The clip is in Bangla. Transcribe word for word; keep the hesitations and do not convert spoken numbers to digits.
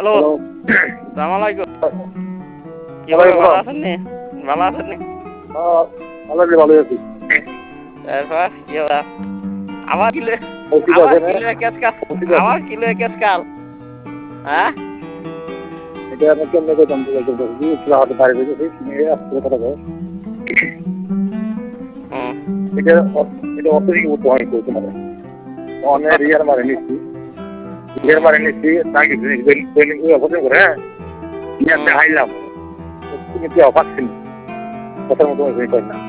হ্যালো সালাম আলাইকুম কি ভালো আছেন নি ভালো আছেন নি ভালো ভালো আছি তারপর কি হবে আমার কিলো আমার কিলো কেস কাল আমার কিলো কেস কাল হ্যাঁ এটা আমি কেমনে করতাম হাতে বাইরে বেরিয়েছি কথা বল এটা এটা অত্যধিক উপহার করতে পারে অনেক রিয়ার মারে নিচ্ছি রিয়ার মারে নিচ্ছি তাকে পছন্দ করে হ্যাঁ হাইলাম তুমি কি অফার ছিল কথার মতো করি না